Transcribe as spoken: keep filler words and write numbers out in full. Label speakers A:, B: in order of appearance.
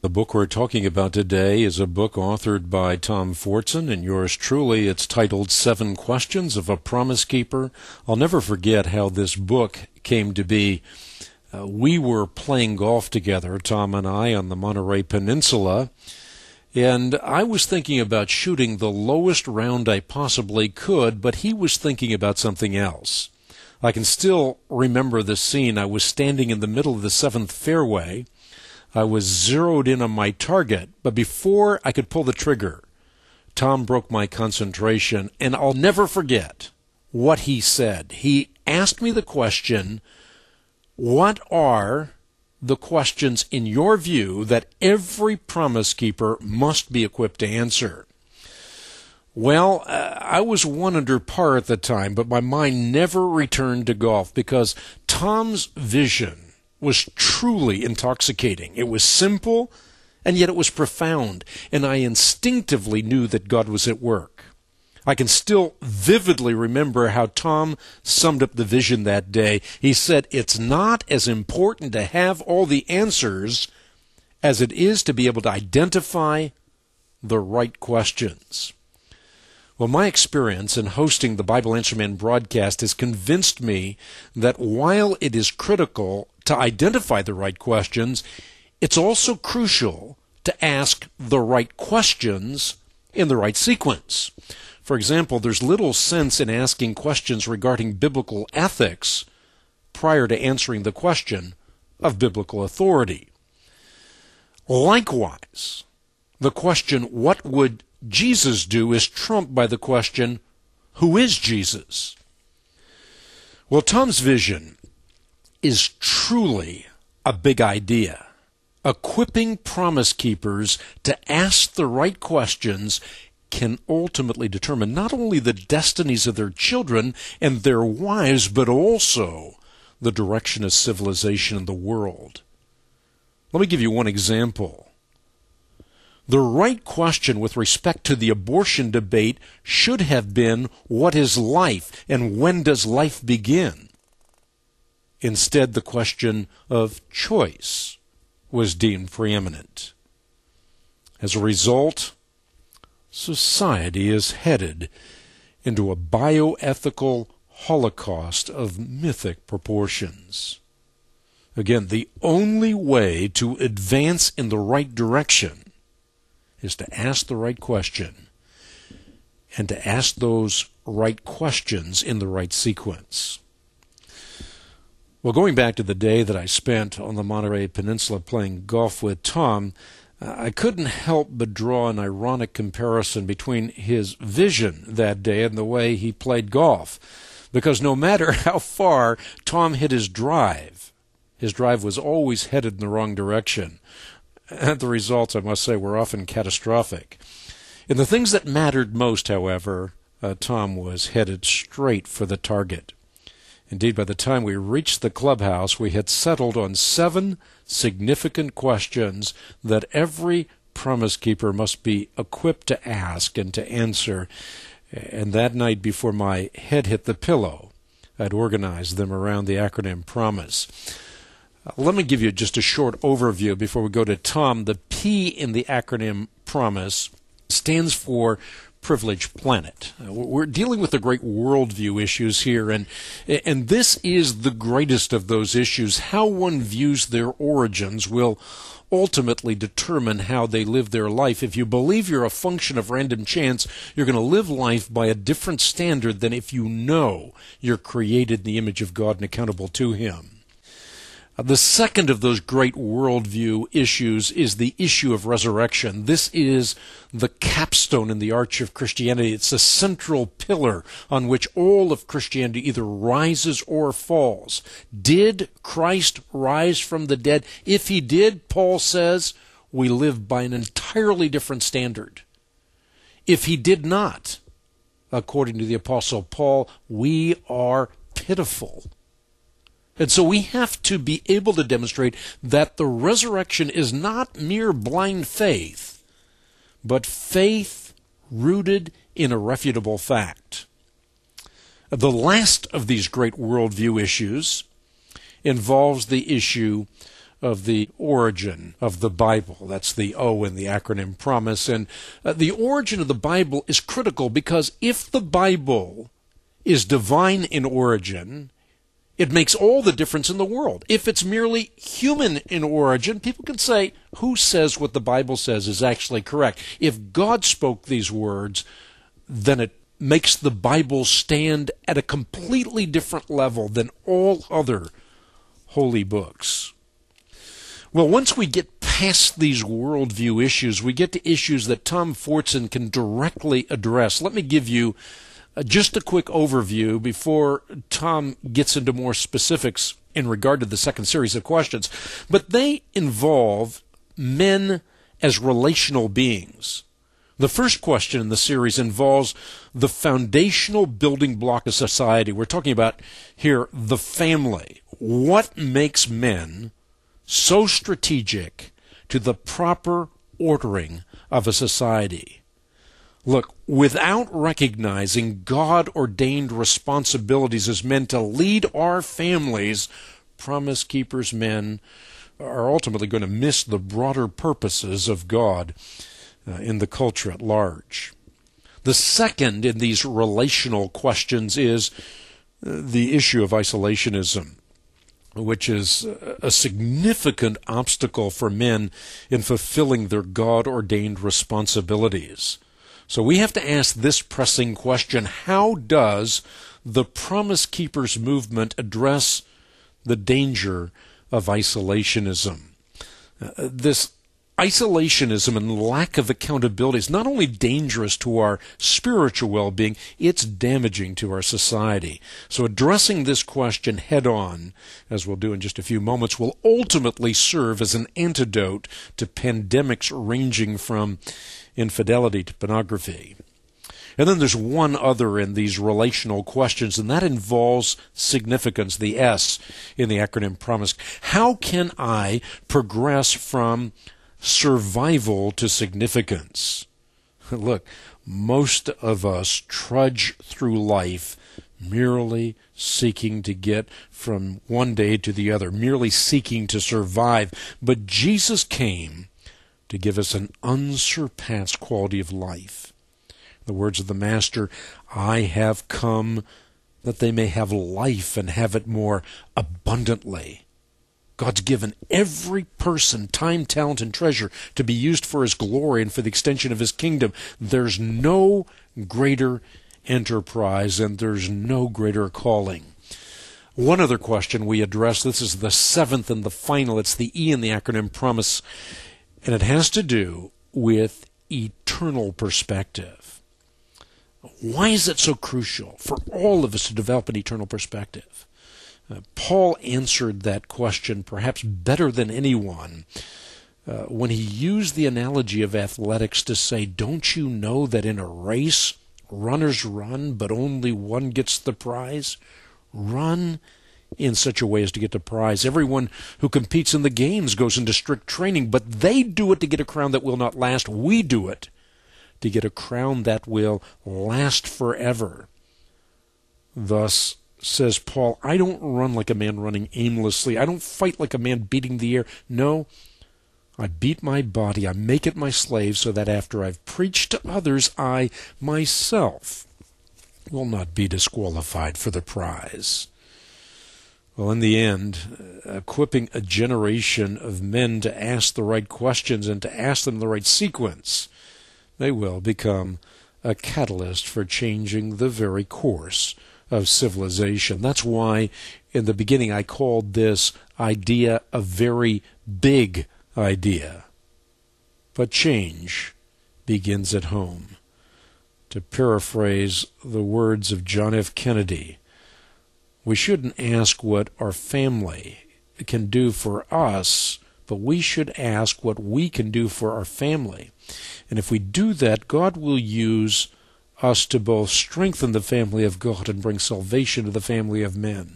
A: The book we're talking about today is a book authored by Tom Fortson and yours truly. It's titled Seven Questions of a Promise Keeper. I'll never forget how this book came to be. Uh, we were playing golf together, Tom and I, on the Monterey Peninsula, and I was thinking about shooting the lowest round I possibly could, but he was thinking about something else. I can still remember the scene. I was standing in the middle of the seventh fairway. I was zeroed in on my target, but before I could pull the trigger, Tom broke my concentration, and I'll never forget what he said. He asked me the question, what are the questions in your view that every promise keeper must be equipped to answer? Well, uh, I was one under par at the time, but my mind never returned to golf because Tom's vision was truly intoxicating. It was simple, and yet it was profound, and I instinctively knew that God was at work. I can still vividly remember how Tom summed up the vision that day. He said, it's not as important to have all the answers as it is to be able to identify the right questions. Well, my experience in hosting the Bible Answer Man broadcast has convinced me that while it is critical to identify the right questions, it's also crucial to ask the right questions in the right sequence. For example, there's little sense in asking questions regarding biblical ethics prior to answering the question of biblical authority. Likewise, the question, what would Jesus do, is trumped by the question, who is Jesus? Well, Tom's vision is truly a big idea. Equipping promise keepers to ask the right questions can ultimately determine not only the destinies of their children and their wives, but also the direction of civilization in the world. Let me give you one example. The right question with respect to the abortion debate should have been, what is life and when does life begin? Instead, the question of choice was deemed preeminent. As a result, society is headed into a bioethical holocaust of mythic proportions. Again, the only way to advance in the right direction is to ask the right question, and to ask those right questions in the right sequence. Well, going back to the day that I spent on the Monterey Peninsula playing golf with Tom, I couldn't help but draw an ironic comparison between his vision that day and the way he played golf. Because no matter how far Tom hit his drive, his drive was always headed in the wrong direction. And the results, I must say, were often catastrophic. In the things that mattered most, however, uh, Tom was headed straight for the target. Indeed, by the time we reached the clubhouse, we had settled on seven significant questions that every promise keeper must be equipped to ask and to answer. And that night before my head hit the pillow, I'd organized them around the acronym PROMISE. Uh, let me give you just a short overview before we go to Tom. The P in the acronym PROMISE stands for Privileged Planet. Uh, we're dealing with the great worldview issues here, and and this is the greatest of those issues. How one views their origins will ultimately determine how they live their life. If you believe you're a function of random chance, you're going to live life by a different standard than if you know you're created in the image of God and accountable to Him. The second of those great worldview issues is the issue of resurrection. This is the capstone in the arch of Christianity. It's a central pillar on which all of Christianity either rises or falls. Did Christ rise from the dead? If He did, Paul says, we live by an entirely different standard. If He did not, according to the Apostle Paul, we are pitiful. And so we have to be able to demonstrate that the resurrection is not mere blind faith, but faith rooted in irrefutable fact. The last of these great worldview issues involves the issue of the origin of the Bible. That's the O in the acronym PROMISE. And uh, the origin of the Bible is critical because if the Bible is divine in origin, it makes all the difference in the world. If it's merely human in origin, people can say, who says what the Bible says is actually correct? If God spoke these words, then it makes the Bible stand at a completely different level than all other holy books. Well, once we get past these worldview issues, we get to issues that Tom Fortson can directly address. Let me give you uh, just a quick overview before Tom gets into more specifics in regard to the second series of questions. But they involve men as relational beings. The first question in the series involves the foundational building block of society. We're talking about here the family. What makes men so strategic to the proper ordering of a society? Look, without recognizing God-ordained responsibilities as men to lead our families, Promise Keepers men are ultimately going to miss the broader purposes of God Uh, in the culture at large. The second in these relational questions is uh, the issue of isolationism, which is a significant obstacle for men in fulfilling their God-ordained responsibilities. So we have to ask this pressing question: how does the Promise Keepers movement address the danger of isolationism? Uh, this Isolationism and lack of accountability is not only dangerous to our spiritual well-being, it's damaging to our society. So addressing this question head-on, as we'll do in just a few moments, will ultimately serve as an antidote to pandemics ranging from infidelity to pornography. And then there's one other in these relational questions, and that involves significance, the S in the acronym PROMISE. How can I progress from survival to significance? Look, most of us trudge through life merely seeking to get from one day to the other, merely seeking to survive. But Jesus came to give us an unsurpassed quality of life. The words of the Master, I have come that they may have life and have it more abundantly. God's given every person time, talent, and treasure to be used for His glory and for the extension of His kingdom. There's no greater enterprise and there's no greater calling. One other question we address, this is the seventh and the final, it's the E in the acronym PROMISE, and it has to do with eternal perspective. Why is it so crucial for all of us to develop an eternal perspective? Uh, Paul answered that question perhaps better than anyone uh, when he used the analogy of athletics to say, don't you know that in a race, runners run, but only one gets the prize? Run in such a way as to get the prize. Everyone who competes in the games goes into strict training, but they do it to get a crown that will not last. We do it to get a crown that will last forever. Thus, says Paul, I don't run like a man running aimlessly. I don't fight like a man beating the air. No, I beat my body. I make it my slave so that after I've preached to others, I myself will not be disqualified for the prize. Well, in the end, equipping a generation of men to ask the right questions and to ask them in the right sequence, they will become a catalyst for changing the very course of civilization. That's why in the beginning I called this idea a very big idea. But change begins at home. To paraphrase the words of John F. Kennedy, we shouldn't ask what our family can do for us, but we should ask what we can do for our family. And if we do that, God will use us to both strengthen the family of God and bring salvation to the family of men.